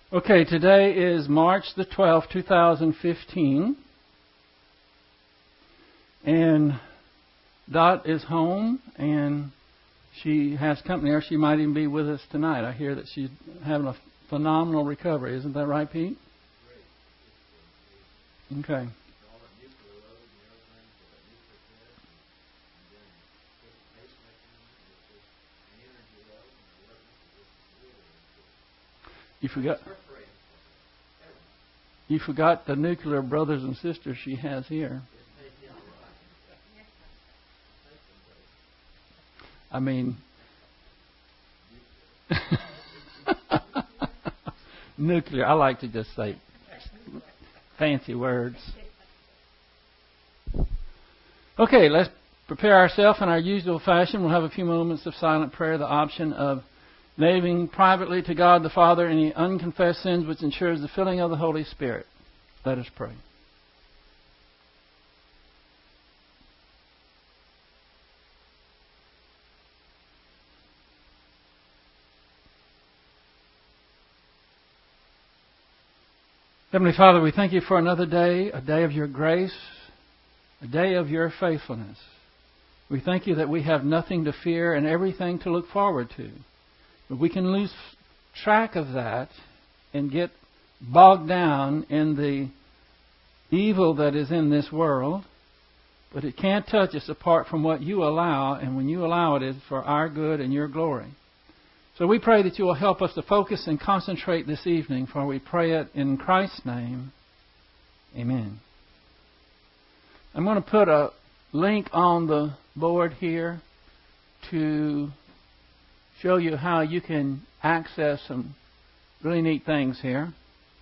Okay, today is March the 12th, 2015. And Dot is home, and she has company, or she might even be with us tonight. I hear that she's having a phenomenal recovery. Isn't that right, Pete? Okay. You forgot the nuclear brothers and sisters she has here. I mean, nuclear. I like to just say fancy words. Okay, let's prepare ourselves in our usual fashion. We'll have a few moments of silent prayer, the option of naming privately to God the Father any unconfessed sins, which ensures the filling of the Holy Spirit. Let us pray. Heavenly Father, we thank you for another day, a day of your grace, a day of your faithfulness. We thank you that we have nothing to fear and everything to look forward to. But we can lose track of that and get bogged down in the evil that is in this world. But it can't touch us apart from what you allow, and when you allow it, it's for our good and your glory. So we pray that you will help us to focus and concentrate this evening, for we pray it in Christ's name. Amen. I'm going to put a link on the board here to show you how you can access some really neat things here.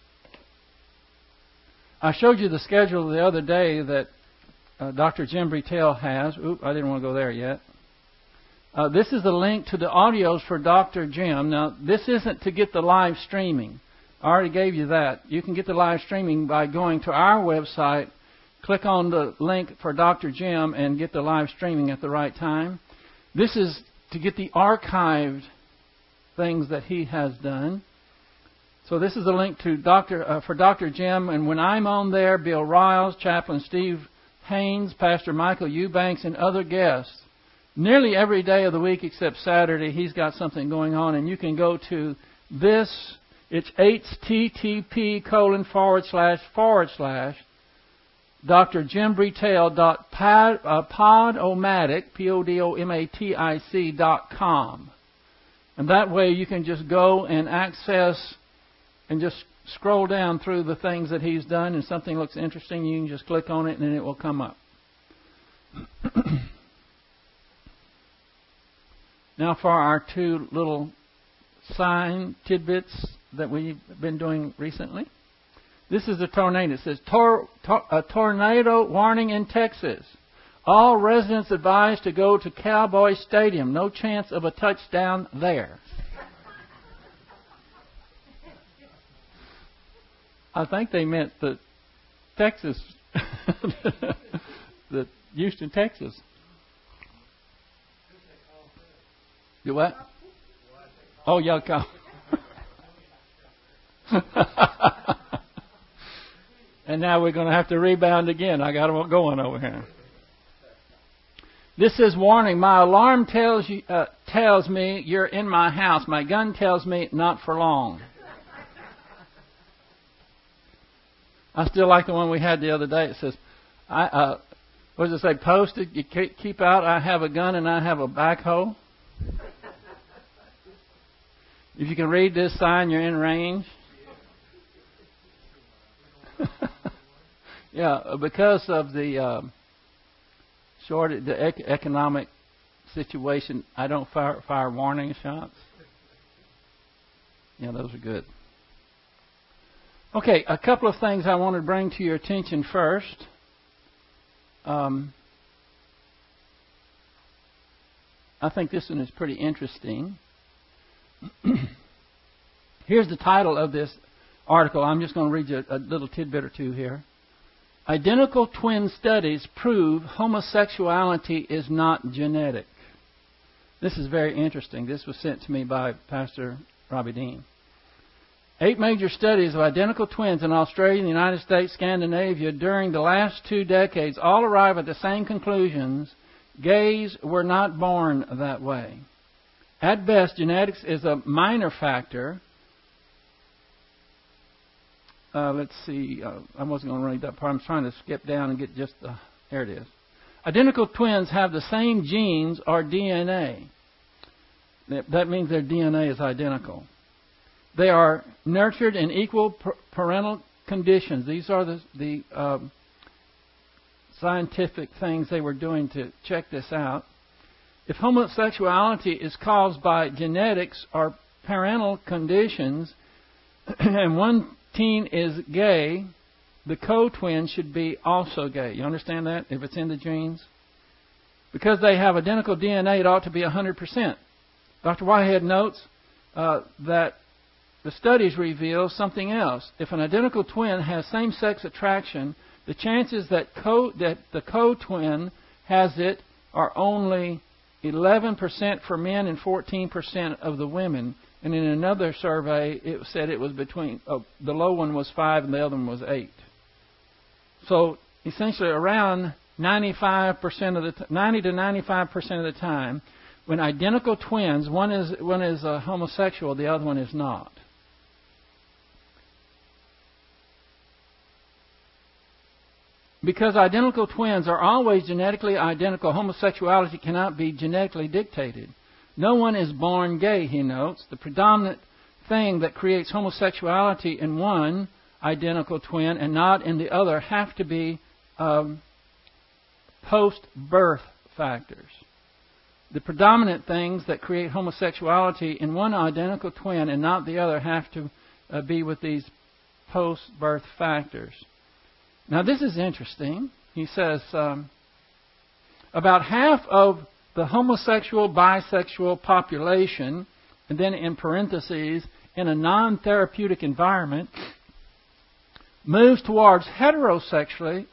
I showed you the schedule the other day that Dr. Jim Brettell has. I didn't want to go there yet. This is the link to the audios for Dr. Jim. Now, this isn't to get the live streaming. I already gave you that. You can get the live streaming by going to our website, click on the link for Dr. Jim, and get the live streaming at the right time. This is to get the archived things that he has done. So this is the link to for Dr. Jim. And when I'm on there, Bill Riles, Chaplain Steve Haynes, Pastor Michael Eubanks, and other guests, nearly every day of the week except Saturday, he's got something going on. And you can go to this. It's http:// drjimbrettell.podomatic, podomatic.com. And that way you can just go and access and just scroll down through the things that he's done, and something looks interesting, you can just click on it and it will come up. Now for our two little sign tidbits that we've been doing recently. This is a tornado. It says, a tornado warning in Texas. All residents advised to go to Cowboy Stadium. No chance of a touchdown there. I think they meant the Texas, the Houston, Texas. You what? Oh, yeah, come. And now we're going to have to rebound again. I got them going over here. This is warning. My alarm tells me you're in my house. My gun tells me not for long. I still like the one we had the other day. It says, what does it say? Posted, you keep out, I have a gun and I have a backhoe. If you can read this sign, you're in range. Yeah, because of the economic situation, I don't fire warning shots. Yeah, those are good. Okay, a couple of things I want to bring to your attention first. I think this one is pretty interesting. Here's the title of this article. I'm just going to read you a little tidbit or two here. Identical twin studies prove homosexuality is not genetic. This is very interesting. This was sent to me by Pastor Robbie Dean. 8 major studies of identical twins in Australia, the United States, Scandinavia during the last 2 decades all arrive at the same conclusions. Gays were not born that way. At best, genetics is a minor factor. Let's see. I wasn't going to read that part. I'm trying to skip down and get just there it is. Identical twins have the same genes or DNA. That means their DNA is identical. They are nurtured in equal parental conditions. These are the scientific things they were doing to check this out. If homosexuality is caused by genetics or parental conditions, and one teen is gay, the co-twin should be also gay. You understand that? If it's in the genes? Because they have identical DNA, it ought to be 100%. Dr. Whitehead notes that the studies reveal something else. If an identical twin has same-sex attraction, the chances that the co-twin has it are only 11% for men and 14% of the women. And in another survey, it said it was between the low one was 5 and the other one was 8. So essentially, around 90 to 95% of the time, when identical twins, one is a homosexual, the other one is not. Because identical twins are always genetically identical, homosexuality cannot be genetically dictated. No one is born gay, he notes. The predominant thing that creates homosexuality in one identical twin and not in the other have to be post-birth factors. The predominant things that create homosexuality in one identical twin and not the other have to be with these post-birth factors. Now, this is interesting. He says about half of the homosexual, bisexual population, and then in parentheses, in a non-therapeutic environment, moves towards heterosexuality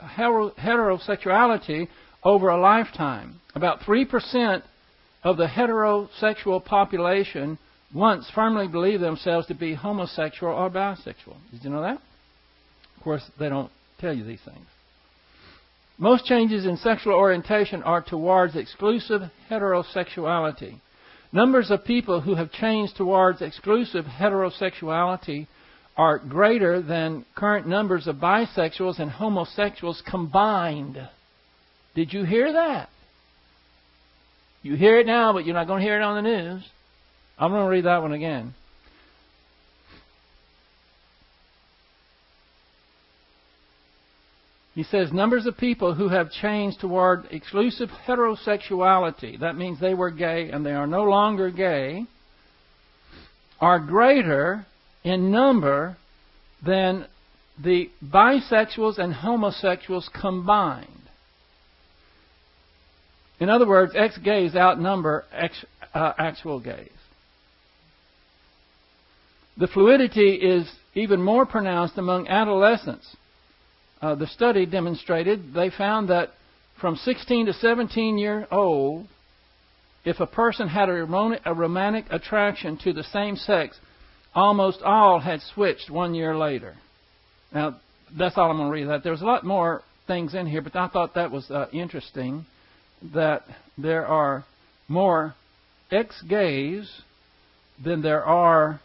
over a lifetime. About 3% of the heterosexual population once firmly believed themselves to be homosexual or bisexual. Did you know that? Of course, they don't tell you these things. Most changes in sexual orientation are towards exclusive heterosexuality. Numbers of people who have changed towards exclusive heterosexuality are greater than current numbers of bisexuals and homosexuals combined. Did you hear that? You hear it now, but you're not going to hear it on the news. I'm going to read that one again. He says numbers of people who have changed toward exclusive heterosexuality, that means they were gay and they are no longer gay, are greater in number than the bisexuals and homosexuals combined. In other words, ex-gays outnumber actual gays. The fluidity is even more pronounced among adolescents. The study demonstrated, they found that from 16 to 17 years old, if a person had a romantic attraction to the same sex, almost all had switched 1 year later. Now, that's all I'm going to read. There's a lot more things in here, but I thought that was interesting, that there are more ex-gays than there are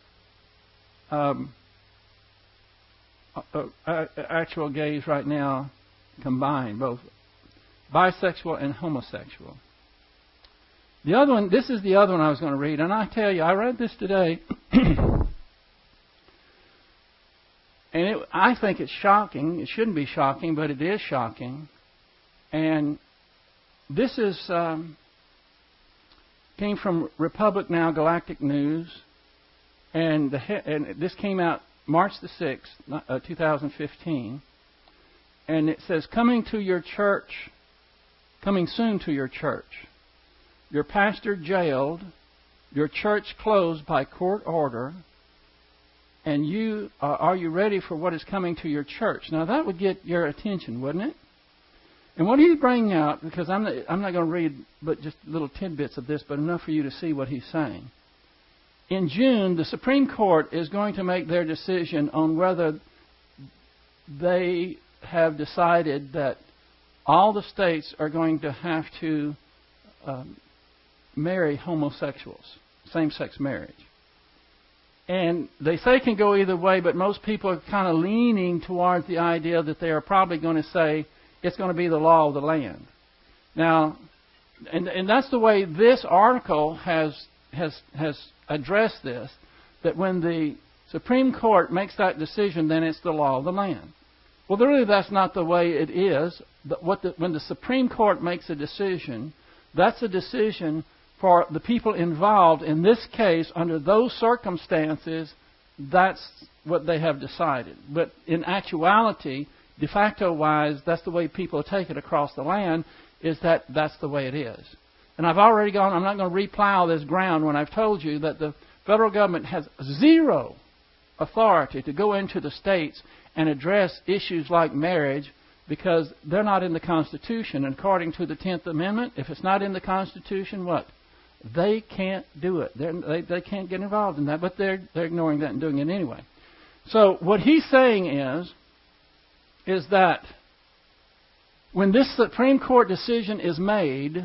actual gays right now combined, both bisexual and homosexual. The other one, this is the other one I was going to read, and I tell you, I read this today, and I think it's shocking. It shouldn't be shocking, but it is shocking. And this is came from Republic Now Galactic News, and this came out March the 6th, 2015, and it says, coming soon to your church. Your pastor jailed, your church closed by court order, and are you ready for what is coming to your church? Now that would get your attention, wouldn't it? And what he's bringing out, because I'm not going to read but just little tidbits of this, but enough for you to see what he's saying. in June, the Supreme Court is going to make their decision on whether they have decided that all the states are going to have to marry homosexuals, same-sex marriage. And they say it can go either way, but most people are kind of leaning towards the idea that they are probably going to say it's going to be the law of the land. Now, and that's the way this article has addressed this, that when the Supreme Court makes that decision, then it's the law of the land. Well, really, that's not the way it is. When the Supreme Court makes a decision, that's a decision for the people involved. In this case, under those circumstances, that's what they have decided. But in actuality, de facto-wise, that's the way people take it across the land, is that that's the way it is. And I've already gone, I'm not going to replow this ground when I've told you that the federal government has zero authority to go into the states and address issues like marriage because they're not in the Constitution. And according to the 10th Amendment, if it's not in the Constitution, what? They can't do it. They can't get involved in that, but they're ignoring that and doing it anyway. So what he's saying is that when this Supreme Court decision is made,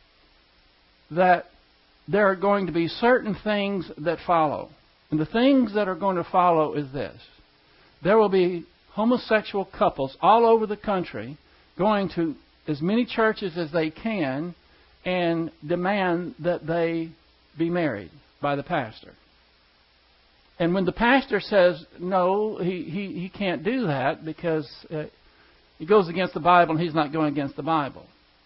that there are going to be certain things that follow. And the things that are going to follow is this. There will be homosexual couples all over the country going to as many churches as they can and demand that they be married by the pastor. And when the pastor says, no, he can't do that because he goes against the Bible and he's not going against the Bible,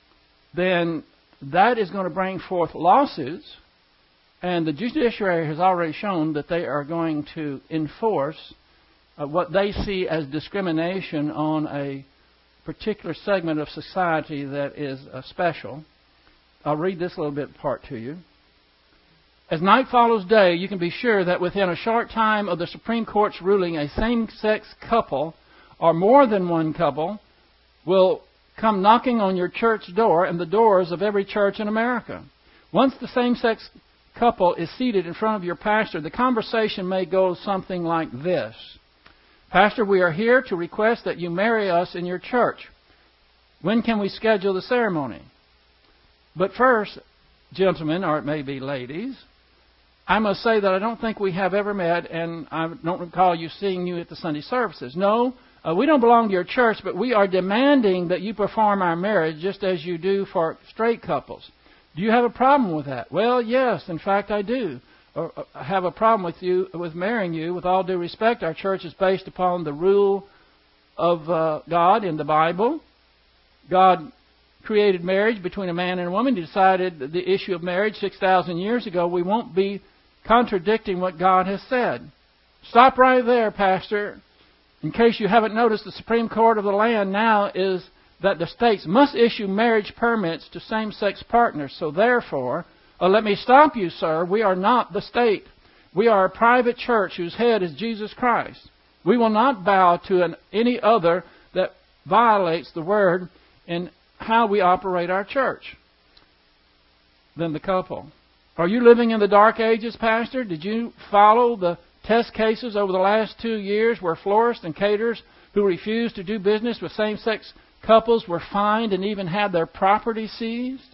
then that is going to bring forth lawsuits. And the judiciary has already shown that they are going to enforce what they see as discrimination on a particular segment of society that is special. I'll read this little bit part to you. As night follows day, you can be sure that within a short time of the Supreme Court's ruling, a same-sex couple or more than one couple will come knocking on your church door and the doors of every church in America. Once the same-sex couple is seated in front of your pastor, the conversation may go something like this. Pastor, we are here to request that you marry us in your church. When can we schedule the ceremony? But first, gentlemen, or it may be ladies, I must say that I don't think we have ever met, and I don't recall seeing you at the Sunday services. No, we don't belong to your church, but we are demanding that you perform our marriage just as you do for straight couples. Do you have a problem with that? Well, yes, in fact, I do. I have a problem with marrying you. With all due respect, our church is based upon the rule of God in the Bible. God created marriage between a man and a woman. He decided the issue of marriage 6,000 years ago. We won't be contradicting what God has said. Stop right there, Pastor. In case you haven't noticed, the Supreme Court of the land now is that the states must issue marriage permits to same-sex partners. So therefore, let me stop you, sir. We are not the state. We are a private church whose head is Jesus Christ. We will not bow to any other that violates the Word in how we operate our church. Then the couple. Are you living in the dark ages, Pastor? Did you follow the test cases over the last 2 years where florists and caterers who refused to do business with same-sex couples were fined and even had their property seized?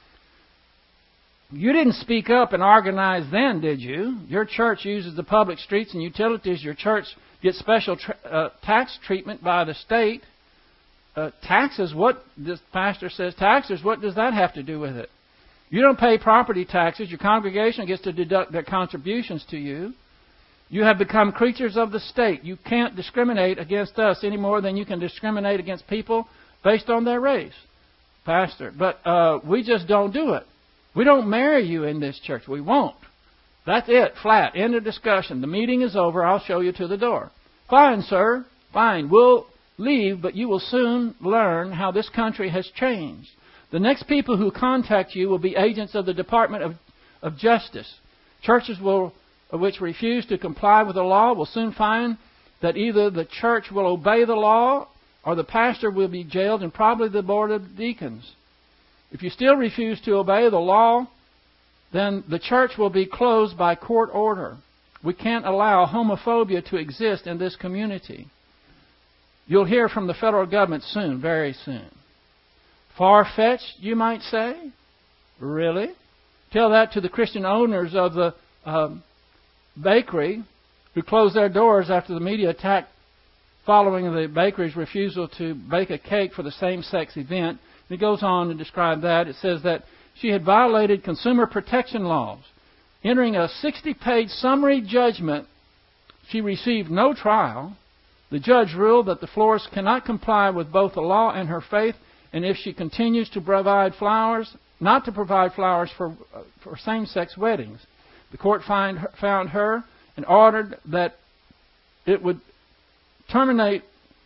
You didn't speak up and organize then, did you? Your church uses the public streets and utilities. Your church gets special tax treatment by the state. Taxes, what this pastor says, taxes, what does that have to do with it? You don't pay property taxes. Your congregation gets to deduct their contributions to you. You have become creatures of the state. You can't discriminate against us any more than you can discriminate against people based on their race, Pastor. But we just don't do it. We don't marry you in this church. We won't. That's it. Flat. End of discussion. The meeting is over. I'll show you to the door. Fine, sir. Fine. We'll leave, but you will soon learn how this country has changed. The next people who contact you will be agents of the Department of Justice. Churches which refuse to comply with the law will soon find that either the church will obey the law or the pastor will be jailed and probably the board of deacons. If you still refuse to obey the law, then the church will be closed by court order. We can't allow homophobia to exist in this community. You'll hear from the federal government soon, very soon. Far-fetched, you might say? Really? Tell that to the Christian owners of the bakery who closed their doors after the media attack following the bakery's refusal to bake a cake for the same-sex event. And it goes on to describe that. It says that she had violated consumer protection laws. Entering a 60-page summary judgment, she received no trial. The judge ruled that the florist cannot comply with both the law and her faith, and if she continues to provide flowers, not to provide flowers for same-sex weddings. The court found her and ordered that it would determine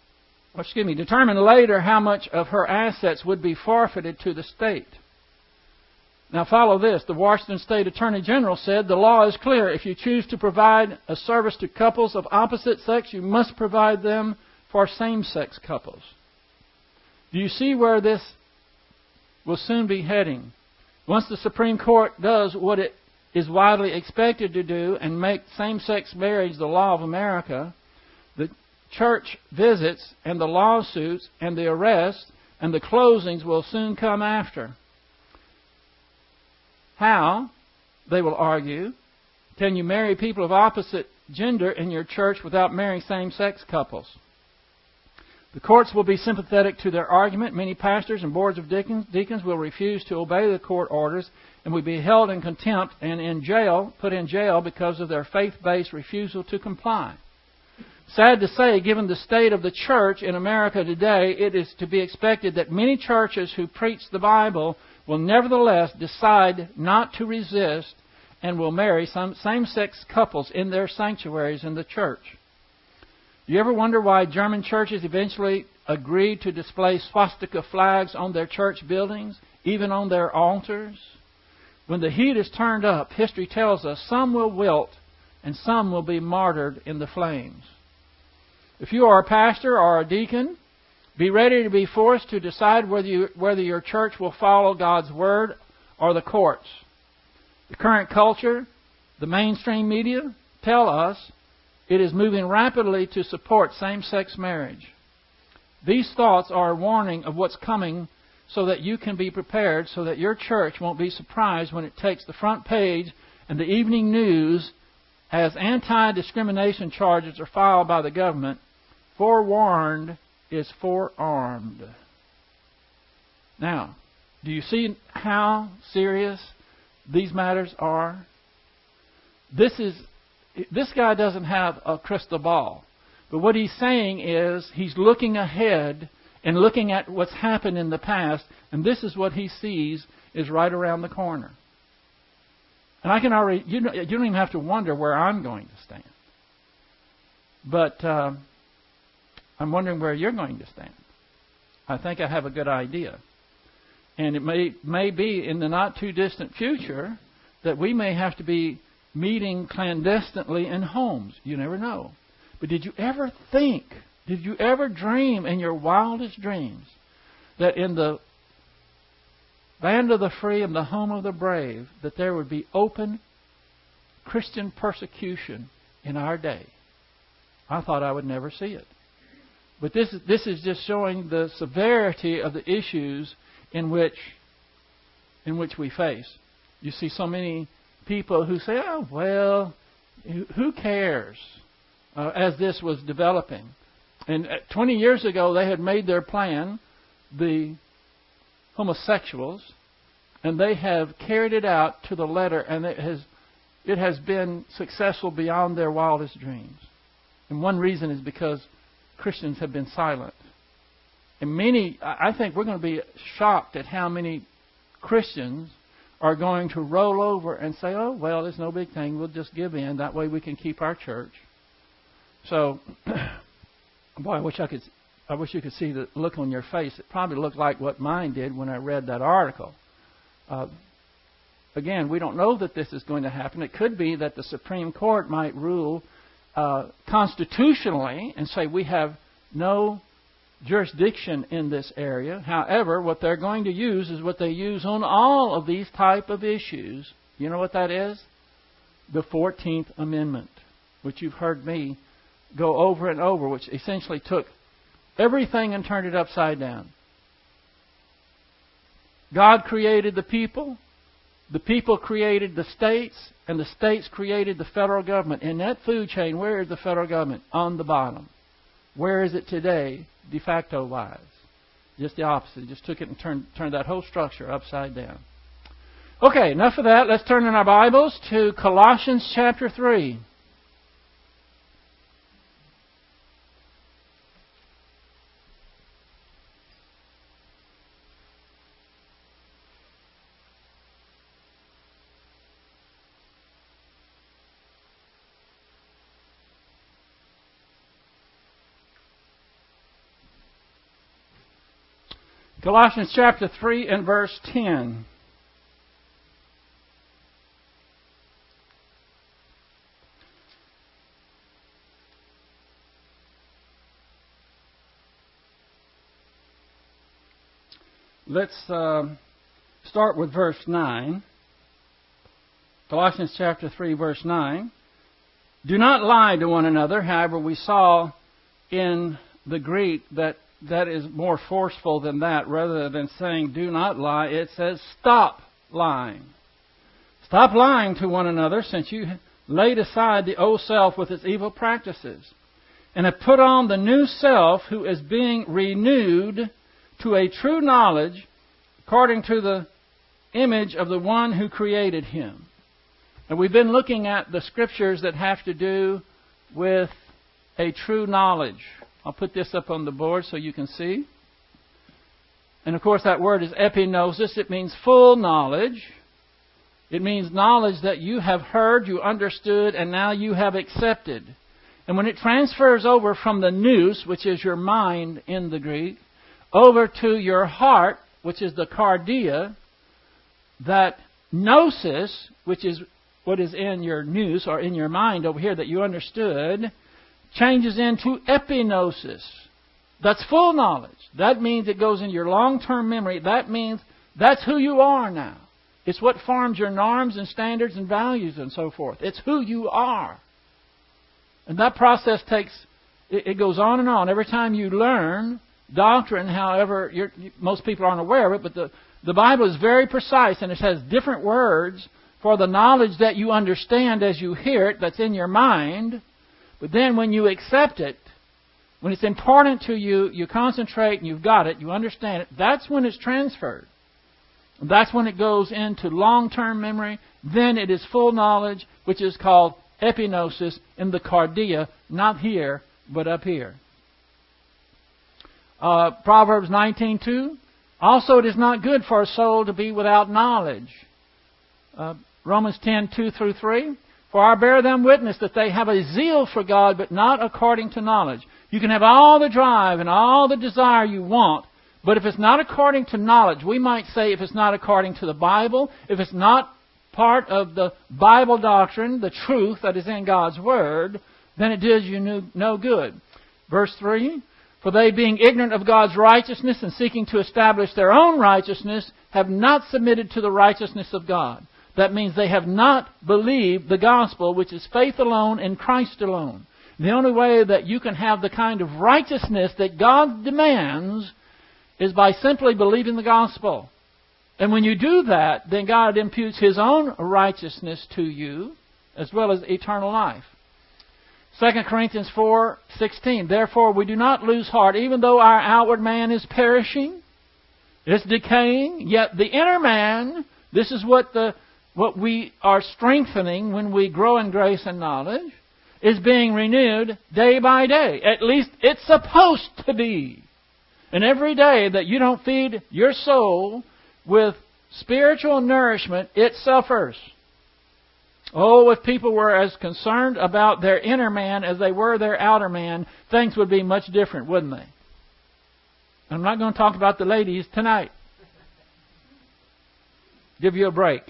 later how much of her assets would be forfeited to the state. Now follow this. The Washington State Attorney General said, the law is clear. If you choose to provide a service to couples of opposite sex, you must provide them for same-sex couples. Do you see where this will soon be heading? Once the Supreme Court does what it is widely expected to do and make same-sex marriage the law of America, the church visits and the lawsuits and the arrests and the closings will soon come after. How, they will argue, can you marry people of opposite gender in your church without marrying same-sex couples? The courts will be sympathetic to their argument. Many pastors and boards of deacons will refuse to obey the court orders and will be held in contempt and put in jail because of their faith-based refusal to comply. Sad to say, given the state of the church in America today, it is to be expected that many churches who preach the Bible will nevertheless decide not to resist and will marry some same-sex couples in their sanctuaries in the church. You ever wonder why German churches eventually agreed to display swastika flags on their church buildings, even on their altars? When the heat is turned up, history tells us some will wilt and some will be martyred in the flames. If you are a pastor or a deacon, be ready to be forced to decide whether your church will follow God's Word or the courts. The current culture, the mainstream media, tell us it is moving rapidly to support same-sex marriage. These thoughts are a warning of what's coming so that you can be prepared, so that your church won't be surprised when it takes the front page and the evening news as anti-discrimination charges are filed by the government. Forewarned is forearmed. Now, do you see how serious these matters are? This guy doesn't have a crystal ball. But what he's saying is he's looking ahead and looking at what's happened in the past, and this is what he sees is right around the corner. And I can already, you don't even have to wonder where I'm going to stand. But I'm wondering where you're going to stand. I think I have a good idea. And it may be in the not too distant future that we may have to be meeting clandestinely in homes. You never know. But did you ever dream in your wildest dreams that in the land of the free and the home of the brave that there would be open Christian persecution in our day? I thought I would never see it. But this is just showing the severity of the issues in which we face. You see so many people who say, oh, well, who cares, as this was developing. And 20 years ago, they had made their plan, the homosexuals, and they have carried it out to the letter, and it has been successful beyond their wildest dreams. And one reason is because Christians have been silent. And I think we're going to be shocked at how many Christians are going to roll over and say, oh, well, it's no big thing. We'll just give in. That way we can keep our church. So, boy, I wish you could see the look on your face. It probably looked like what mine did when I read that article. Again, we don't know that this is going to happen. It could be that the Supreme Court might rule constitutionally and say we have no jurisdiction in this area. However, what they're going to use is what they use on all of these type of issues. You know what that is? The 14th Amendment, which you've heard me go over and over, which essentially took everything and turned it upside down. God created the people created the states, and the states created the federal government. In that food chain, where is the federal government? On the bottom. Where is it today, de facto wise? Just the opposite. It just took it and turned that whole structure upside down. Okay, enough of that. Let's turn in our Bibles to Colossians chapter 3. Colossians chapter 3 and verse 10. Let's start with verse 9. Colossians chapter 3, verse 9. Do not lie to one another. However, we saw in the Greek that is more forceful than that. Rather than saying do not lie, it says stop lying. Stop lying to one another, since you laid aside the old self with its evil practices, and have put on the new self, who is being renewed to a true knowledge according to the image of the one who created him. And we've been looking at the scriptures that have to do with a true knowledge. I'll put this up on the board so you can see. And of course that word is epignosis. It means full knowledge. It means knowledge that you have heard, you understood, and now you have accepted. And when it transfers over from the nous, which is your mind in the Greek, over to your heart, which is the cardia, that gnosis, which is what is in your nous, or in your mind over here that you understood, changes into epignosis. That's full knowledge. That means it goes in your long-term memory. That means that's who you are now. It's what forms your norms and standards and values and so forth. It's who you are. And that process it goes on and on. Every time you learn doctrine, however, most people aren't aware of it, but the Bible is very precise, and it has different words for the knowledge that you understand as you hear it, that's in your mind. But then when you accept it, when it's important to you, you concentrate and you've got it, you understand it, that's when it's transferred. That's when it goes into long-term memory. Then it is full knowledge, which is called epignosis in the cardia, not here, but up here. Proverbs 19:2. Also it is not good for a soul to be without knowledge. Romans 10:2-3. For I bear them witness that they have a zeal for God, but not according to knowledge. You can have all the drive and all the desire you want, but if it's not according to knowledge, we might say if it's not according to the Bible, if it's not part of the Bible doctrine, the truth that is in God's Word, then it does you no good. Verse 3, for they being ignorant of God's righteousness and seeking to establish their own righteousness, have not submitted to the righteousness of God. That means they have not believed the gospel, which is faith alone in Christ alone. The only way that you can have the kind of righteousness that God demands is by simply believing the gospel. And when you do that, then God imputes His own righteousness to you, as well as eternal life. 2 Corinthians 4:16. Therefore we do not lose heart, even though our outward man is perishing, it's decaying, yet the inner man, this is what we are strengthening when we grow in grace and knowledge, is being renewed day by day. At least it's supposed to be. And every day that you don't feed your soul with spiritual nourishment, it suffers. Oh, if people were as concerned about their inner man as they were their outer man, things would be much different, wouldn't they? I'm not going to talk about the ladies tonight. Give you a break.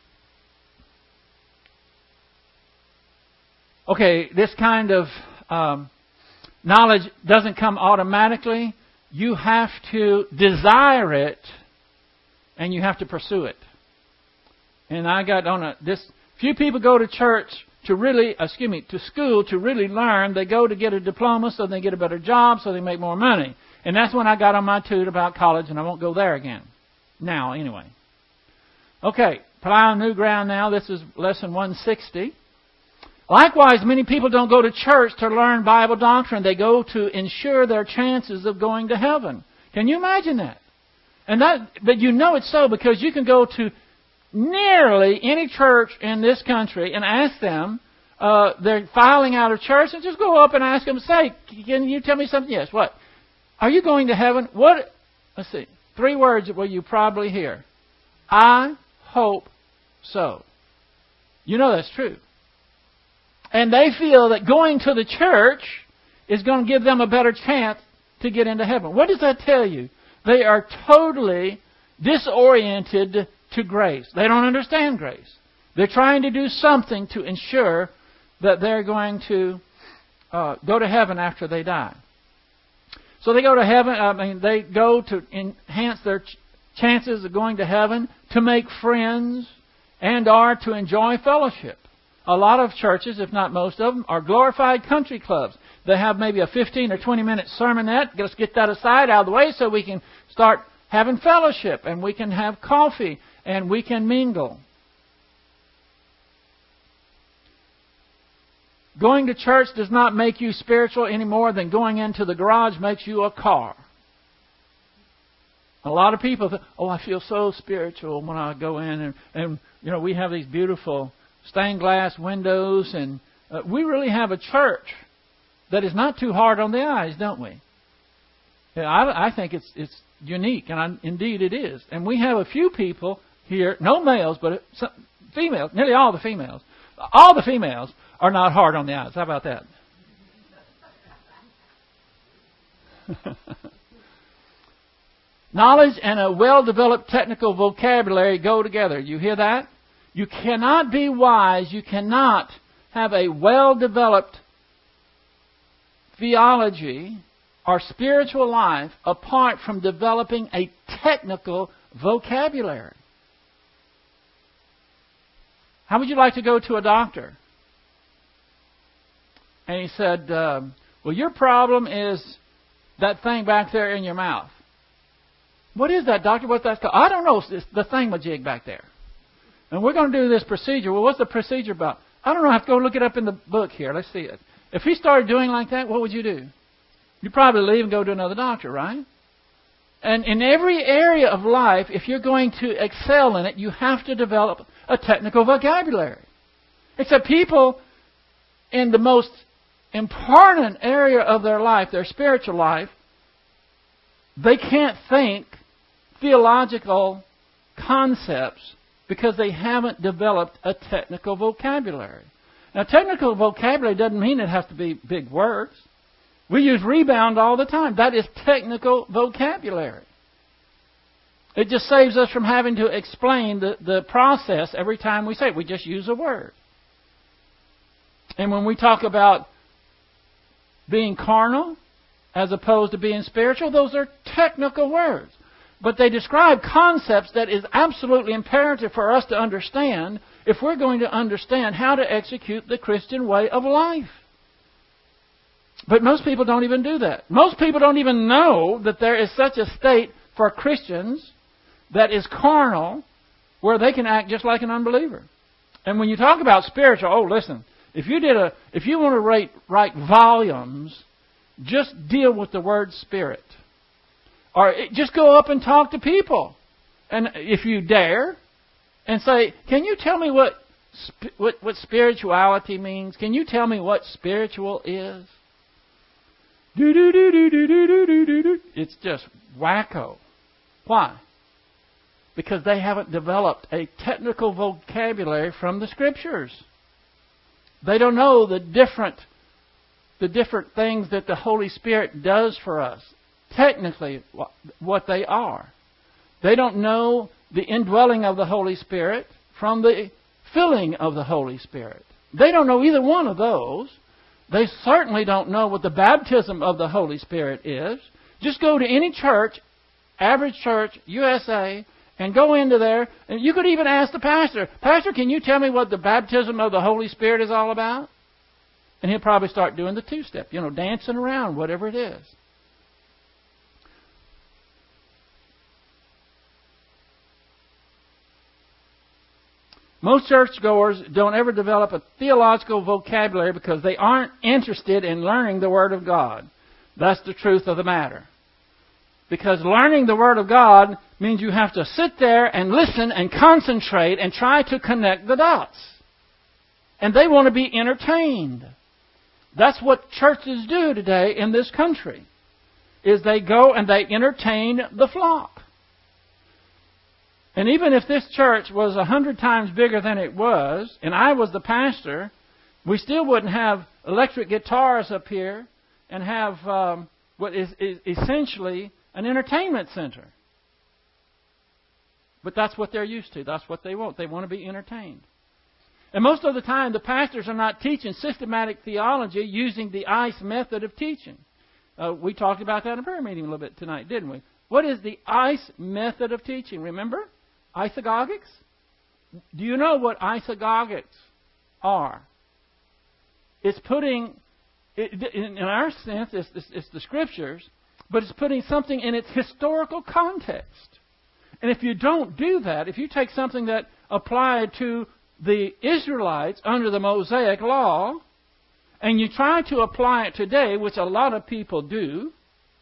Okay, this kind of knowledge doesn't come automatically. You have to desire it, and you have to pursue it. And I got on this. Few people go to church to really, to school to really learn. They go to get a diploma so they get a better job so they make more money. And that's when I got on my toot about college, and I won't go there again. Now, anyway. Okay, plowing new ground now. This is lesson 160. Likewise, many people don't go to church to learn Bible doctrine. They go to ensure their chances of going to heaven. Can you imagine that? But you know it's so because you can go to nearly any church in this country and ask them, they're filing out of church, and just go up and ask them, say, can you tell me something? Yes, what? Are you going to heaven? What? Let's see. 3 words that will you probably hear. I hope so. You know that's true. And they feel that going to the church is going to give them a better chance to get into heaven. What does that tell you? They are totally disoriented to grace. They don't understand grace. They're trying to do something to ensure that they're going to go to heaven after they die. So they go to heaven, they go to enhance their chances of going to heaven, to make friends, and or to enjoy fellowship. A lot of churches, if not most of them, are glorified country clubs. They have maybe a 15 or 20-minute sermonette. Let's get that aside out of the way so we can start having fellowship, and we can have coffee, and we can mingle. Going to church does not make you spiritual any more than going into the garage makes you a car. A lot of people think, I feel so spiritual when I go in, and we have these beautiful stained glass windows, and we really have a church that is not too hard on the eyes, don't we? I think it's unique, and indeed it is. And we have a few people here, no males, but some females, nearly all the females. All the females are not hard on the eyes. How about that? Knowledge and a well-developed technical vocabulary go together. You hear that? You cannot be wise. You cannot have a well-developed theology or spiritual life apart from developing a technical vocabulary. How would you like to go to a doctor? And he said, your problem is that thing back there in your mouth. What is that, doctor? What's that called? I don't know. It's the thingamajig back there. And we're going to do this procedure. Well, what's the procedure about? I don't know. I have to go look it up in the book here. Let's see it. If he started doing like that, what would you do? You'd probably leave and go to another doctor, right? And in every area of life, if you're going to excel in it, you have to develop a technical vocabulary. Except people in the most important area of their life, their spiritual life, they can't think theological concepts because they haven't developed a technical vocabulary. Now, technical vocabulary doesn't mean it has to be big words. We use rebound all the time. That is technical vocabulary. It just saves us from having to explain the process every time we say it. We just use a word. And when we talk about being carnal as opposed to being spiritual, those are technical words. But they describe concepts that is absolutely imperative for us to understand if we're going to understand how to execute the Christian way of life. But most people don't even do that. Most people don't even know that there is such a state for Christians that is carnal, where they can act just like an unbeliever. And when you talk about spiritual, listen, if you want to write volumes, just deal with the word spirit. Or just go up and talk to people. And if you dare, and say, can you tell me what spirituality means? Can you tell me what spiritual is? It's just wacko. Why? Because they haven't developed a technical vocabulary from the Scriptures. They don't know the different things that the Holy Spirit does for us. Technically, what they are. They don't know the indwelling of the Holy Spirit from the filling of the Holy Spirit. They don't know either one of those. They certainly don't know what the baptism of the Holy Spirit is. Just go to any church, average church, USA, and go into there. And you could even ask the pastor, Pastor, can you tell me what the baptism of the Holy Spirit is all about? And he'll probably start doing the two-step, dancing around, whatever it is. Most churchgoers don't ever develop a theological vocabulary because they aren't interested in learning the Word of God. That's the truth of the matter. Because learning the Word of God means you have to sit there and listen and concentrate and try to connect the dots. And they want to be entertained. That's what churches do today in this country, is they go and they entertain the flock. And even if this church was 100 times bigger than it was, and I was the pastor, we still wouldn't have electric guitars up here and have what is essentially an entertainment center. But that's what they're used to. That's what they want. They want to be entertained. And most of the time, the pastors are not teaching systematic theology using the ICE method of teaching. We talked about that in a prayer meeting a little bit tonight, didn't we? What is the ICE method of teaching? Remember? Isagogics? Do you know what isagogics are? It's putting, in our sense, it's the Scriptures, but it's putting something in its historical context. And if you don't do that, if you take something that applied to the Israelites under the Mosaic Law, and you try to apply it today, which a lot of people do,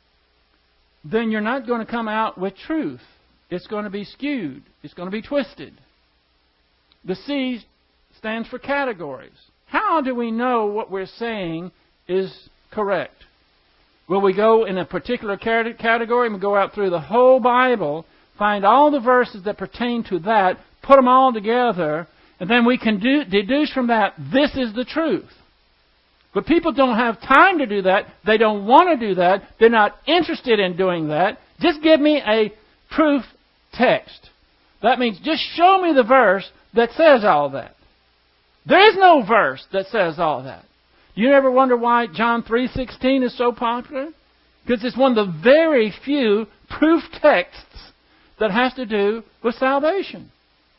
then you're not going to come out with truth. It's going to be skewed. It's going to be twisted. The C stands for categories. How do we know what we're saying is correct? Well, we go in a particular category and we go out through the whole Bible, find all the verses that pertain to that, put them all together, and then we can deduce from that, this is the truth. But people don't have time to do that. They don't want to do that. They're not interested in doing that. Just give me a proof text. That means just show me the verse that says all that. There is no verse that says all that. You ever wonder why John 3:16 is so popular? Because it's one of the very few proof texts that has to do with salvation.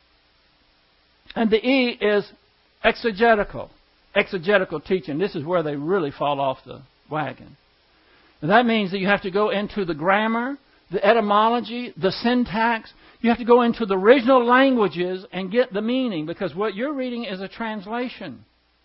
And the E is exegetical. Exegetical teaching. This is where they really fall off the wagon. And that means that you have to go into the grammar, the etymology, the syntax. You have to go into the original languages and get the meaning, because what you're reading is a translation.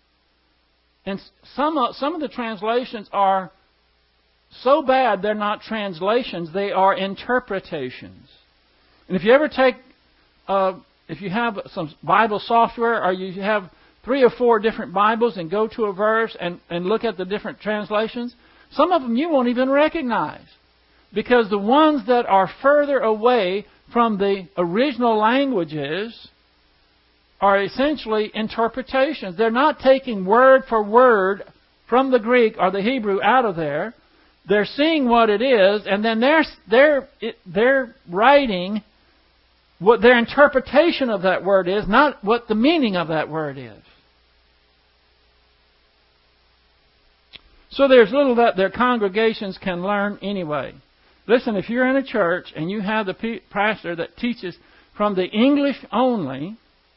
And some of the translations are so bad they're not translations, they are interpretations. And if you ever take, if you have some Bible software, or you have 3 or 4 different Bibles and go to a verse and look at the different translations, some of them you won't even recognize. Because the ones that are further away from the original languages are essentially interpretations. They're not taking word for word from the Greek or the Hebrew out of there. They're seeing what it is, and then they're writing what their interpretation of that word is, not what the meaning of that word is. So there's little that their congregations can learn anyway. Listen, if you're in a church and you have the pastor that teaches from the English only,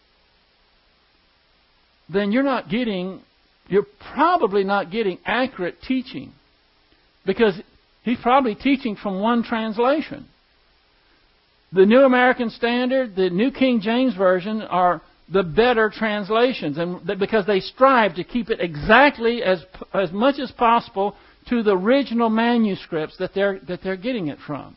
then you're probably not getting accurate teaching, because he's probably teaching from one translation. The New American Standard, the New King James Version are the better translations, and because they strive to keep it exactly as much as possible to the original manuscripts that they're getting it from.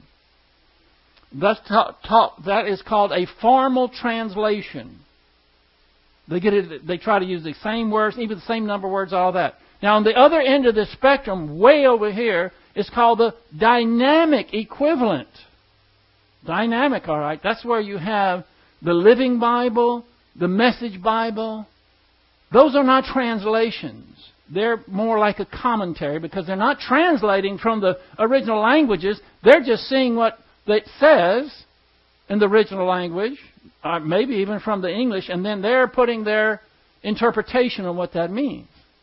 That is called a formal translation. They try to use the same words, even the same number of words, all that. Now, on the other end of the spectrum, way over here, is called the dynamic equivalent. Dynamic, all right. That's where you have the Living Bible, the Message Bible. Those are not translations. They're more like a commentary, because they're not translating from the original languages. They're just seeing what it says in the original language, or maybe even from the English, and then they're putting their interpretation on what that means.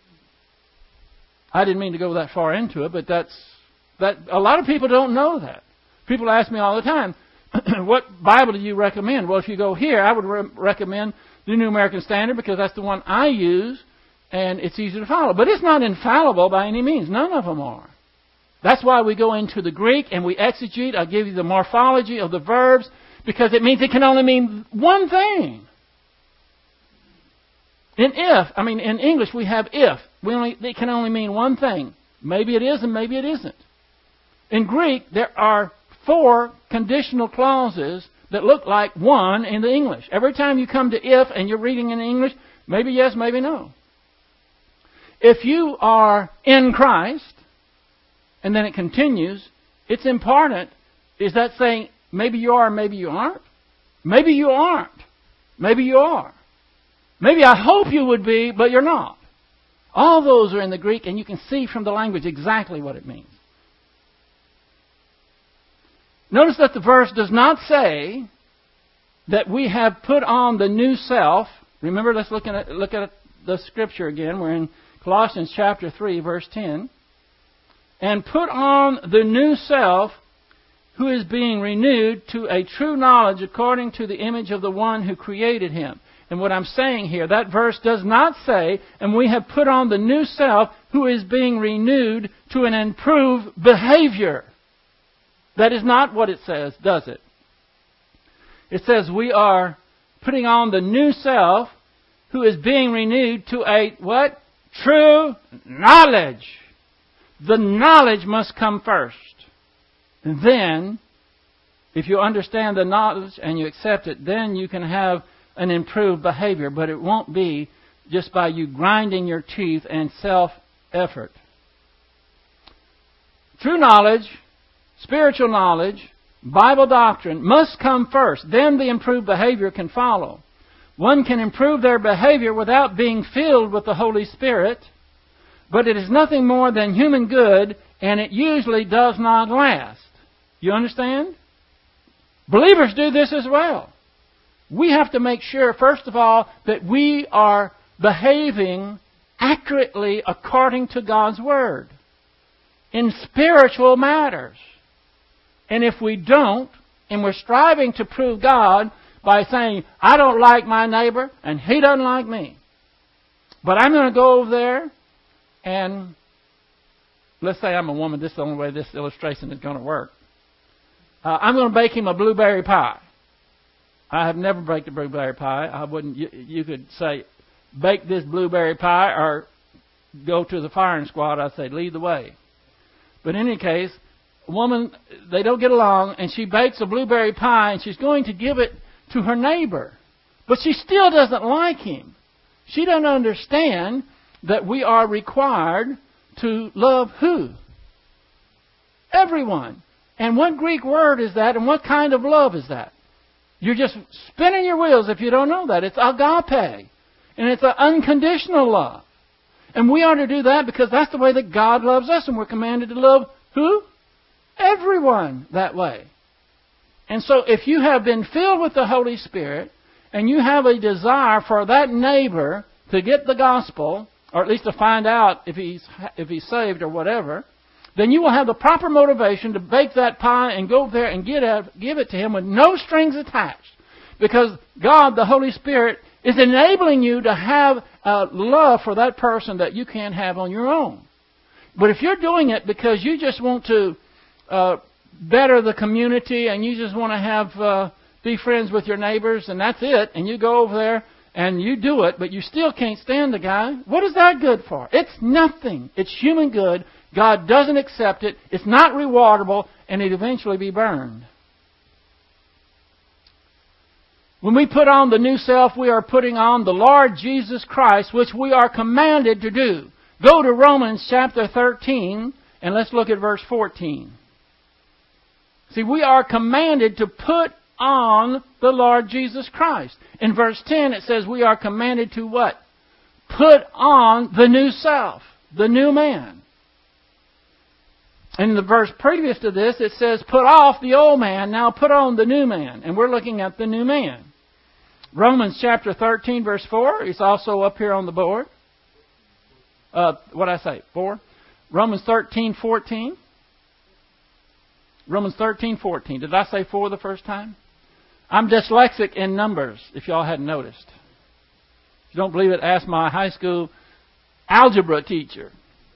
I didn't mean to go that far into it, but that a lot of people don't know that. People ask me all the time, what Bible do you recommend? Well, if you go here, I would recommend the New American Standard because that's the one I use, and it's easy to follow. But it's not infallible by any means. None of them are. That's why we go into the Greek and we exegete. I'll give you the morphology of the verbs because it means it can only mean one thing. In English we have if. It can only mean one thing. Maybe it is and maybe it isn't. In Greek, there are 4 conditional clauses that look like one in the English. Every time you come to if and you're reading in English, maybe yes, maybe no. If you are in Christ, and then it continues, it's important. Is that saying maybe you are, maybe you aren't? Maybe you aren't. Maybe you are. Maybe I hope you would be, but you're not. All those are in the Greek, and you can see from the language exactly what it means. Notice that the verse does not say that we have put on the new self. Remember, let's look at the scripture again. We're in Colossians chapter 3, verse 10. And put on the new self, who is being renewed to a true knowledge according to the image of the one who created him. And what I'm saying here, that verse does not say, and we have put on the new self, who is being renewed to an improved behavior. That is not what it says, does it? It says we are putting on the new self, who is being renewed to a, what? True knowledge. The knowledge must come first. And then, if you understand the knowledge and you accept it, then you can have an improved behavior. But it won't be just by you grinding your teeth and self-effort. True knowledge, spiritual knowledge, Bible doctrine must come first. Then the improved behavior can follow. One can improve their behavior without being filled with the Holy Spirit, but it is nothing more than human good, and it usually does not last. You understand? Believers do this as well. We have to make sure, first of all, that we are behaving accurately according to God's Word in spiritual matters. And if we don't, and we're striving to prove God by saying, I don't like my neighbor and he doesn't like me, but I'm going to go over there and let's say I'm a woman. This is the only way this illustration is going to work. I'm going to bake him a blueberry pie. I have never baked a blueberry pie. I wouldn't. You could say, bake this blueberry pie or go to the firing squad. I'd say, lead the way. But in any case, a woman, they don't get along, and she bakes a blueberry pie, and she's going to give it to her neighbor. But she still doesn't like him. She doesn't understand that we are required to love who? Everyone. And what Greek word is that, and what kind of love is that? You're just spinning your wheels if you don't know that. It's agape. And it's an unconditional love. And we are to do that because that's the way that God loves us, and we're commanded to love who? Everyone that way. And so if you have been filled with the Holy Spirit and you have a desire for that neighbor to get the gospel, or at least to find out if he's saved or whatever, then you will have the proper motivation to bake that pie and go there and give it to him with no strings attached. Because God, the Holy Spirit, is enabling you to have love for that person that you can't have on your own. But if you're doing it because you just want to better the community and you just want to have be friends with your neighbors and that's it, and you go over there and you do it, but you still can't stand the guy, what is that good for? It's nothing. It's human good. God doesn't accept it. It's not rewardable, and it'll eventually be burned. When we put on the new self, we are putting on the Lord Jesus Christ, which we are commanded to do. Go to Romans chapter 13, and let's look at verse 14. See, we are commanded to put on the Lord Jesus Christ. In verse 10, it says we are commanded to what? Put on the new self, the new man. In the verse previous to this, it says, put off the old man, now put on the new man. And we're looking at the new man. Romans chapter 13, verse 4. It's also up here on the board. What did I say? 4? Romans 13, 14. Romans 13:14. Did I say 4 the first time? I'm dyslexic in numbers, if y'all hadn't noticed. If you don't believe it, ask my high school algebra teacher.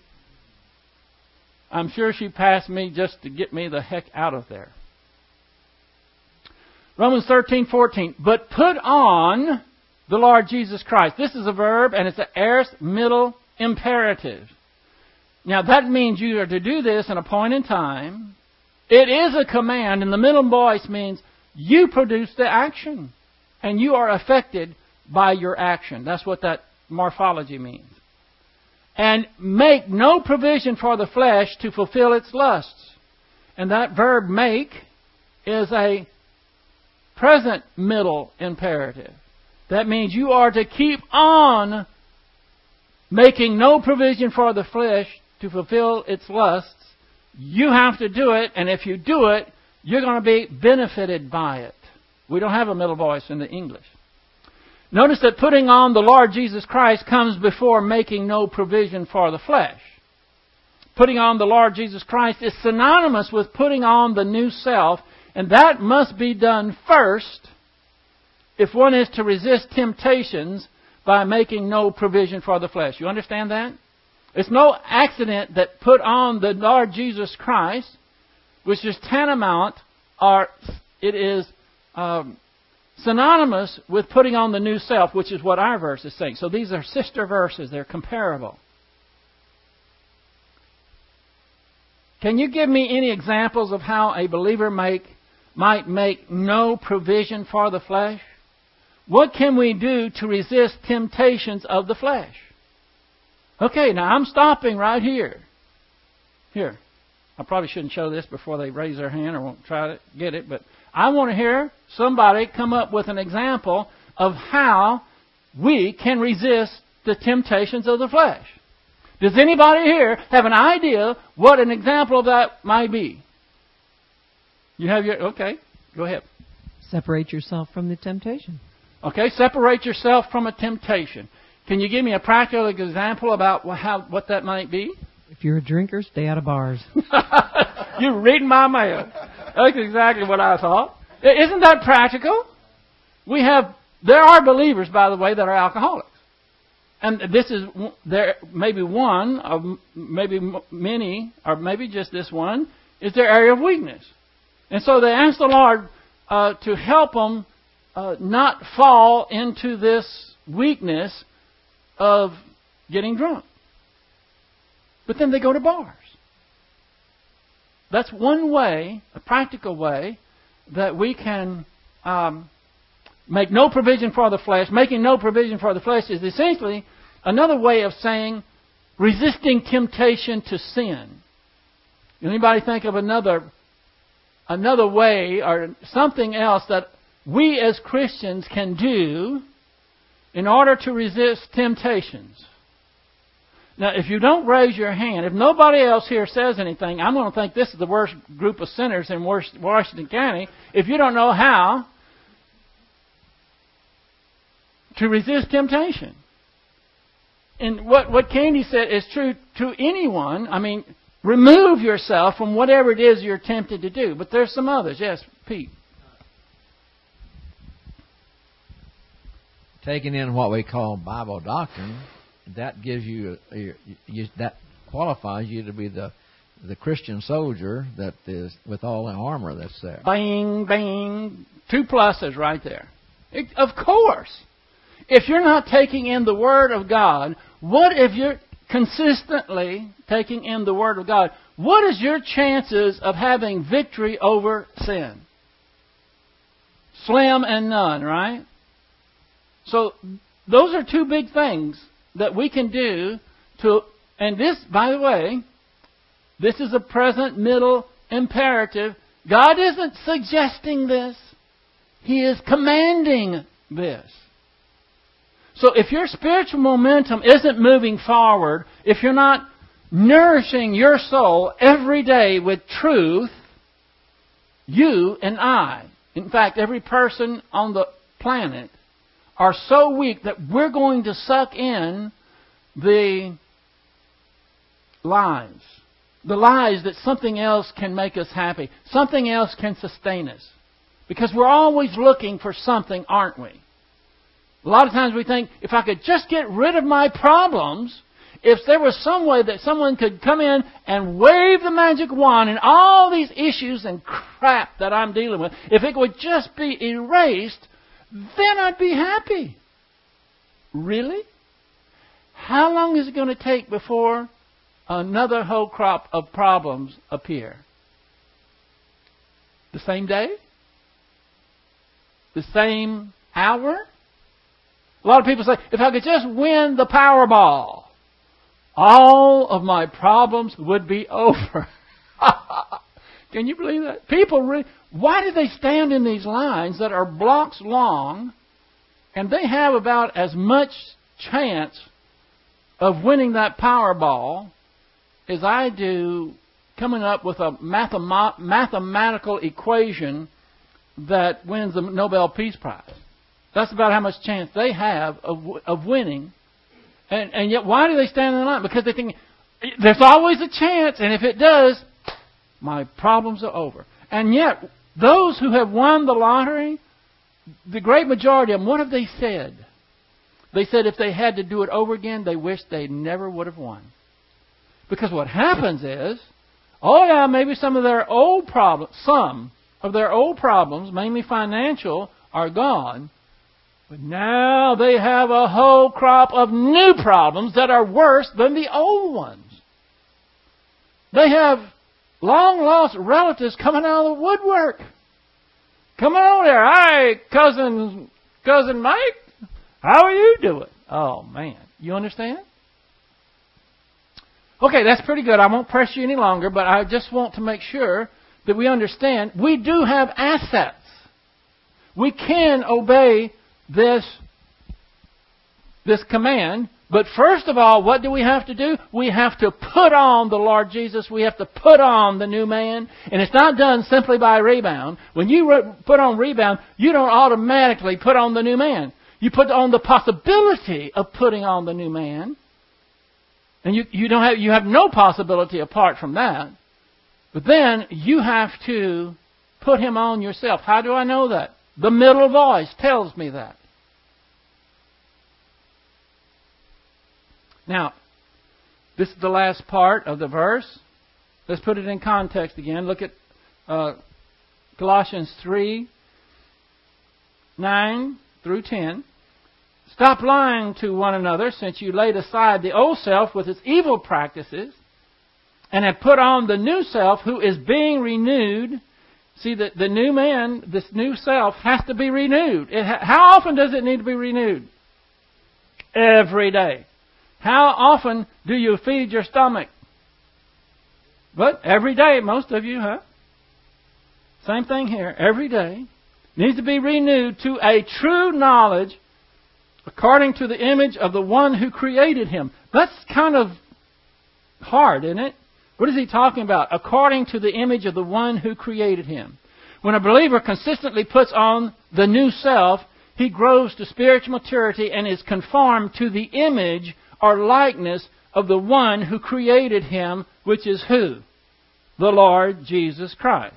I'm sure she passed me just to get me the heck out of there. Romans 13:14. But put on the Lord Jesus Christ. This is a verb, and it's an aorist middle imperative. Now, that means you are to do this in a point in time. It is a command, and the middle voice means you produce the action, and you are affected by your action. That's what that morphology means. And make no provision for the flesh to fulfill its lusts. And that verb make is a present middle imperative. That means you are to keep on making no provision for the flesh to fulfill its lusts. You have to do it, and if you do it, you're going to be benefited by it. We don't have a middle voice in the English. Notice that putting on the Lord Jesus Christ comes before making no provision for the flesh. Putting on the Lord Jesus Christ is synonymous with putting on the new self, and that must be done first if one is to resist temptations by making no provision for the flesh. You understand that? It's no accident that put on the Lord Jesus Christ, which is tantamount, or it is synonymous with putting on the new self, which is what our verse is saying. So these are sister verses. They're comparable. Can you give me any examples of how a believer might make no provision for the flesh? What can we do to resist temptations of the flesh? Okay, now I'm stopping right here. Here. I probably shouldn't show this before they raise their hand or won't try to get it, but I want to hear somebody come up with an example of how we can resist the temptations of the flesh. Does anybody here have an idea what an example of that might be? You have your... Okay, go ahead. Separate yourself from the temptation. Okay, separate yourself from a temptation. Can you give me a practical example about what that might be? If you're a drinker, stay out of bars. You're reading my mail. That's exactly what I thought. Isn't that practical? There are believers, by the way, that are alcoholics. And this is, there maybe one, or maybe many, or maybe just this one, is their area of weakness. And so they ask the Lord to help them not fall into this weakness of getting drunk. But then they go to bars. That's one way, a practical way, that we can make no provision for the flesh. Making no provision for the flesh is essentially another way of saying resisting temptation to sin. Anybody think of another way or something else that we as Christians can do in order to resist temptations? Now, if you don't raise your hand, if nobody else here says anything, I'm going to think this is the worst group of sinners in Washington County if you don't know how to resist temptation. And what Candy said is true to anyone. I mean, remove yourself from whatever it is you're tempted to do. But there's some others. Yes, Pete. Taking in what we call Bible doctrine, that gives you that qualifies you to be the Christian soldier that is with all the armor that's there. Bang, bang. 2 pluses right there. Of course. If you're not taking in the Word of God, what if you're consistently taking in the Word of God? What is your chances of having victory over sin? Slim and none, right? So those are 2 big things that we can do to, and this, by the way, this is a present middle imperative. God isn't suggesting this. He is commanding this. So if your spiritual momentum isn't moving forward, if you're not nourishing your soul every day with truth, you and I, in fact, every person on the planet, are so weak that we're going to suck in the lies the lies that something else can make us happy. Something else can sustain us. Because we're always looking for something, aren't we? A lot of times we think, if I could just get rid of my problems, if there was some way that someone could come in and wave the magic wand and all these issues and crap that I'm dealing with, if it would just be erased, then I'd be happy. Really? How long is it going to take before another whole crop of problems appear? The same day? The same hour? A lot of people say, if I could just win the Powerball, all of my problems would be over. Can you believe that? People why do they stand in these lines that are blocks long, and they have about as much chance of winning that Powerball as I do coming up with a mathematical equation that wins the Nobel Peace Prize? That's about how much chance they have of winning. And yet, why do they stand in the line? Because they think, there's always a chance, and if it does, my problems are over. And yet, those who have won the lottery, the great majority of them, what have they said? They said if they had to do it over again, they wished they never would have won. Because what happens is, maybe some of their old problems, mainly financial, are gone. But now they have a whole crop of new problems that are worse than the old ones. They have long-lost relatives coming out of the woodwork. Come on there. Hi, cousin Mike. How are you doing? Oh, man. You understand? Okay, that's pretty good. I won't press you any longer, but I just want to make sure that we understand we do have assets. We can obey this command. But first of all, what do we have to do? We have to put on the Lord Jesus. We have to put on the new man. And it's not done simply by rebound. When you put on rebound, you don't automatically put on the new man. You put on the possibility of putting on the new man. And you have no possibility apart from that. But then you have to put him on yourself. How do I know that? The middle voice tells me that. Now, this is the last part of the verse. Let's put it in context again. Look at Colossians 3, 9 through 10. Stop lying to one another, since you laid aside the old self with its evil practices, and have put on the new self, who is being renewed. See, the new man, this new self, has to be renewed. How often does it need to be renewed? Every day. How often do you feed your stomach? But every day, most of you, huh? Same thing here. Every day needs to be renewed to a true knowledge according to the image of the one who created him. That's kind of hard, isn't it? What is he talking about? According to the image of the one who created him. When a believer consistently puts on the new self, he grows to spiritual maturity and is conformed to the image or likeness of the one who created him, which is who? The Lord Jesus Christ.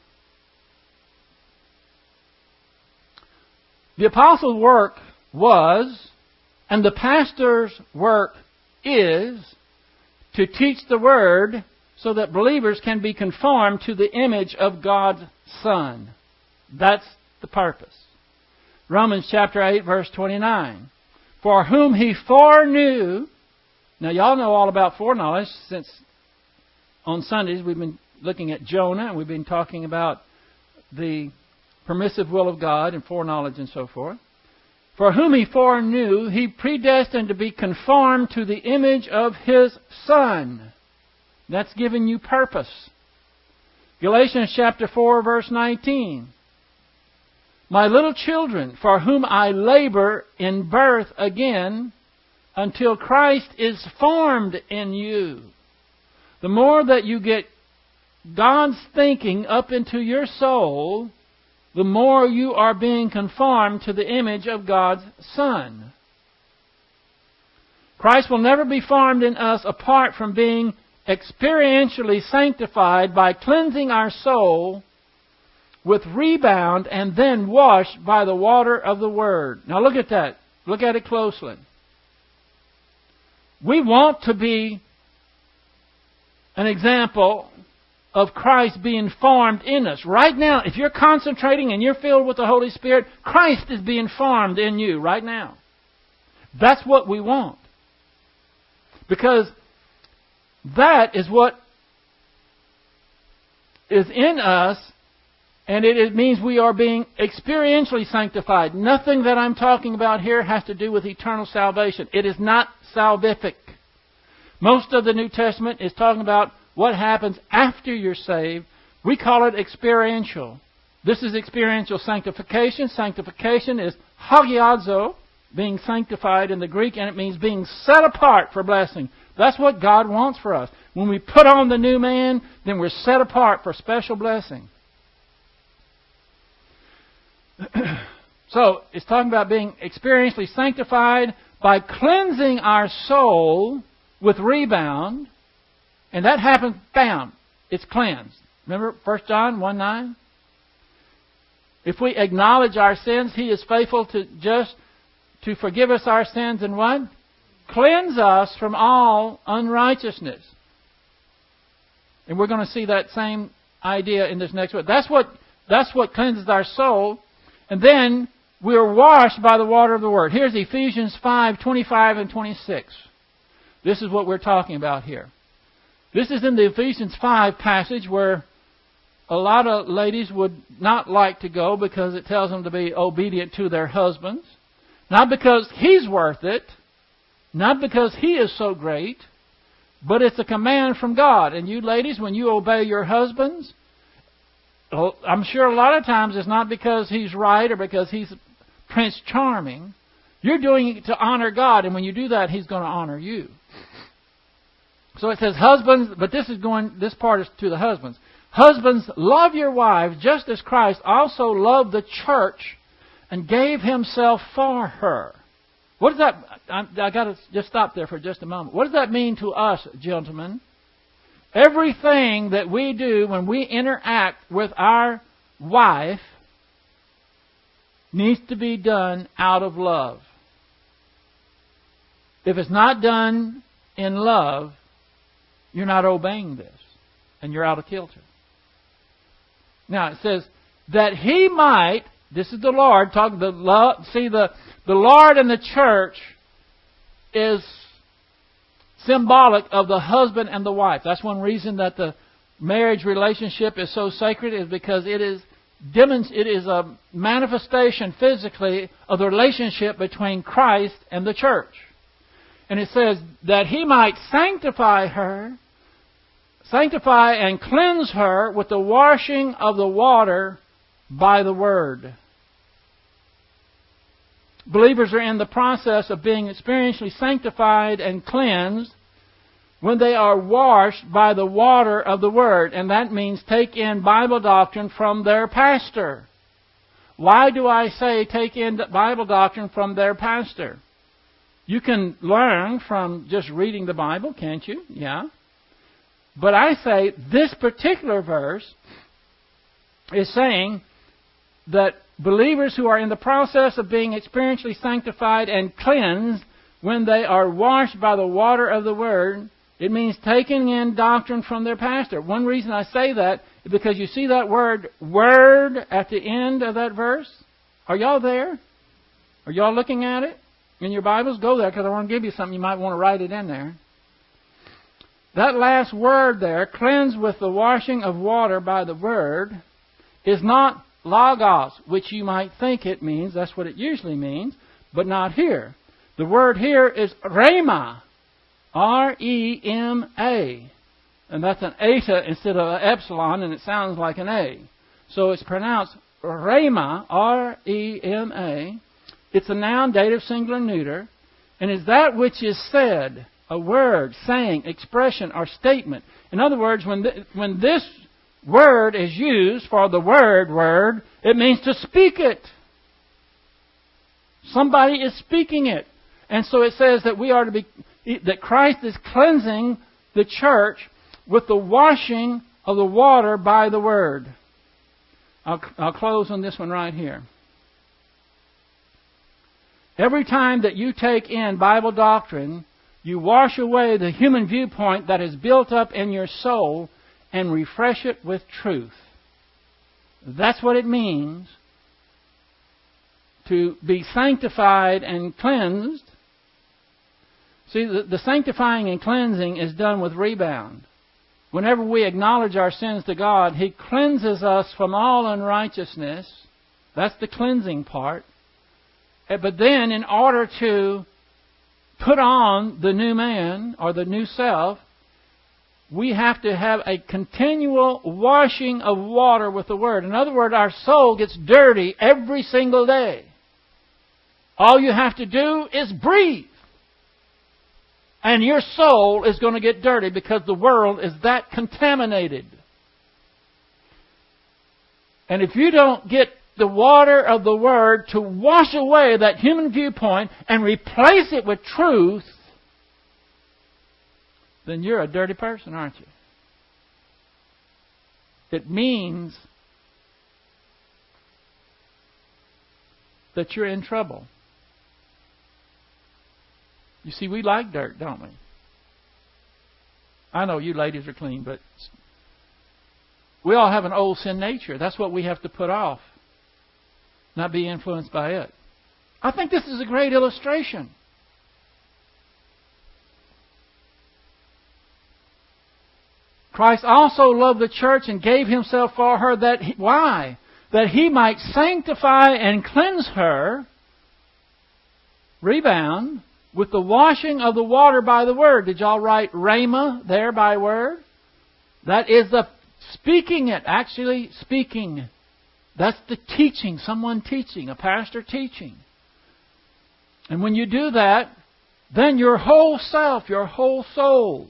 The apostle's work was, and the pastor's work is, to teach the Word so that believers can be conformed to the image of God's Son. That's the purpose. Romans chapter 8, verse 29. For whom He foreknew. Now, y'all know all about foreknowledge, since on Sundays we've been looking at Jonah, and we've been talking about the permissive will of God and foreknowledge and so forth. For whom He foreknew, He predestined to be conformed to the image of His Son. That's giving you purpose. Galatians chapter 4, verse 19. My little children, for whom I labor in birth again, until Christ is formed in you. The more that you get God's thinking up into your soul, the more you are being conformed to the image of God's Son. Christ will never be formed in us apart from being experientially sanctified by cleansing our soul with rebound and then washed by the water of the Word. Now look at that. Look at it closely. We want to be an example of Christ being formed in us. Right now, if you're concentrating and you're filled with the Holy Spirit, Christ is being formed in you right now. That's what we want. Because that is what is in us, and it means we are being experientially sanctified. Nothing that I'm talking about here has to do with eternal salvation. It is not salvific. Most of the New Testament is talking about what happens after you're saved. We call it experiential. This is experiential sanctification. Sanctification is hagiadzo, being sanctified in the Greek, and it means being set apart for blessing. That's what God wants for us. When we put on the new man, then we're set apart for special blessing. So, it's talking about being experientially sanctified by cleansing our soul with rebound. And that happens, bam, it's cleansed. Remember 1 John 1:9? If we acknowledge our sins, He is faithful to forgive us our sins and what? Cleanse us from all unrighteousness. And we're going to see that same idea in this next one. That's what cleanses our soul. And then we are washed by the water of the Word. Here's Ephesians 5:25 and 26. This is what we're talking about here. This is in the Ephesians 5 passage where a lot of ladies would not like to go because it tells them to be obedient to their husbands. Not because he's worth it, not because he is so great, but it's a command from God. And you ladies, when you obey your husbands, I'm sure a lot of times it's not because he's right or because he's Prince Charming. You're doing it to honor God, and when you do that, He's going to honor you. So it says, husbands, but this part is to the husbands. Husbands, love your wives just as Christ also loved the church and gave Himself for her. What does that, I got to just stop there for just a moment. What does that mean to us, gentlemen? Everything that we do when we interact with our wife needs to be done out of love. If it's not done in love, you're not obeying this, and you're out of kilter. Now it says that He might. This is the Lord talking. The Lord and the church is symbolic of the husband and the wife. That's one reason that the marriage relationship is so sacred, is because it is a manifestation physically of the relationship between Christ and the church. And it says that He might sanctify and cleanse her with the washing of the water by the Word. Believers are in the process of being experientially sanctified and cleansed when they are washed by the water of the Word. And that means take in Bible doctrine from their pastor. Why do I say take in Bible doctrine from their pastor? You can learn from just reading the Bible, can't you? Yeah. But I say this particular verse is saying that believers who are in the process of being experientially sanctified and cleansed, when they are washed by the water of the Word, it means taking in doctrine from their pastor. One reason I say that is because you see that word at the end of that verse? Are y'all there? Are y'all looking at it? In your Bibles, go there, because I want to give you something. You might want to write it in there. That last word there, cleansed with the washing of water by the Word, is not logos, which you might think it means. That's what it usually means, but not here. The word here is rhema, R-E-M-A. And that's an eta instead of an epsilon, and it sounds like an A. So it's pronounced rhema, R-E-M-A. It's a noun, dative, singular, neuter, and is that which is said, a word, saying, expression, or statement. In other words, when this word is used for the word, it means to speak it. Somebody is speaking it. And so it says that we are to be, that Christ is cleansing the church with the washing of the water by the Word. I'll close on this one right here. Every time that you take in Bible doctrine, you wash away the human viewpoint that is built up in your soul and refresh it with truth. That's what it means to be sanctified and cleansed. See, the sanctifying and cleansing is done with rebound. Whenever we acknowledge our sins to God, He cleanses us from all unrighteousness. That's the cleansing part. But then, in order to put on the new man or the new self, we have to have a continual washing of water with the Word. In other words, our soul gets dirty every single day. All you have to do is breathe. And your soul is going to get dirty because the world is that contaminated. And if you don't get the water of the Word to wash away that human viewpoint and replace it with truth, then you're a dirty person, aren't you? It means that you're in trouble. You see, we like dirt, don't we? I know you ladies are clean, but we all have an old sin nature. That's what we have to put off, not be influenced by it. I think this is a great illustration. Christ also loved the church and gave Himself for her. Why? That He might sanctify and cleanse her, rebound, with the washing of the water by the Word. Did y'all write rhema there by Word? That is the speaking it, actually speaking. That's the teaching, someone teaching, a pastor teaching. And when you do that, then your whole self, your whole soul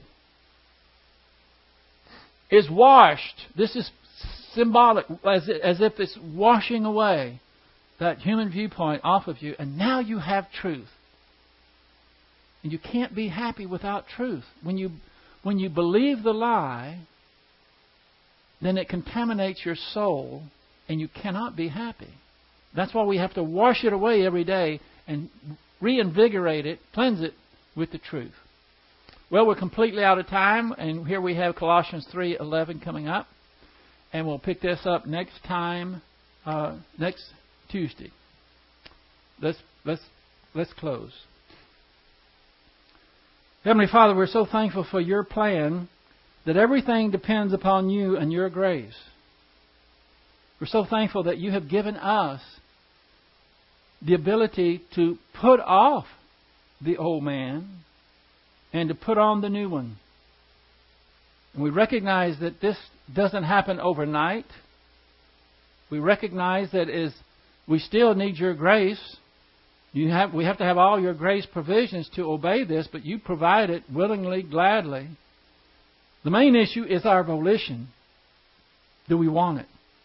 is washed. This is symbolic, as if it's washing away that human viewpoint off of you. And now you have truth. And you can't be happy without truth. When you believe the lie, then it contaminates your soul and you cannot be happy. That's why we have to wash it away every day and reinvigorate it, cleanse it with the truth. Well, we're completely out of time, and here we have Colossians 3:11 coming up, and we'll pick this up next time, next Tuesday. Let's close. Heavenly Father, we're so thankful for Your plan that everything depends upon You and Your grace. We're so thankful that You have given us the ability to put off the old man and to put on the new one. And we recognize that this doesn't happen overnight. We recognize that we still need Your grace. We have to have all Your grace provisions to obey this, but You provide it willingly, gladly. The main issue is our volition. Do we want it?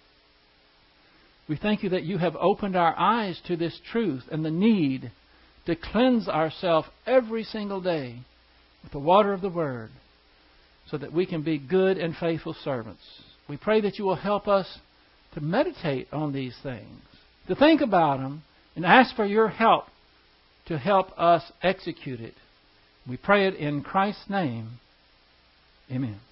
We thank You that You have opened our eyes to this truth and the need to cleanse ourselves every single day with the water of the Word so that we can be good and faithful servants. We pray that You will help us to meditate on these things, to think about them, and ask for Your help to help us execute it. We pray it in Christ's name. Amen.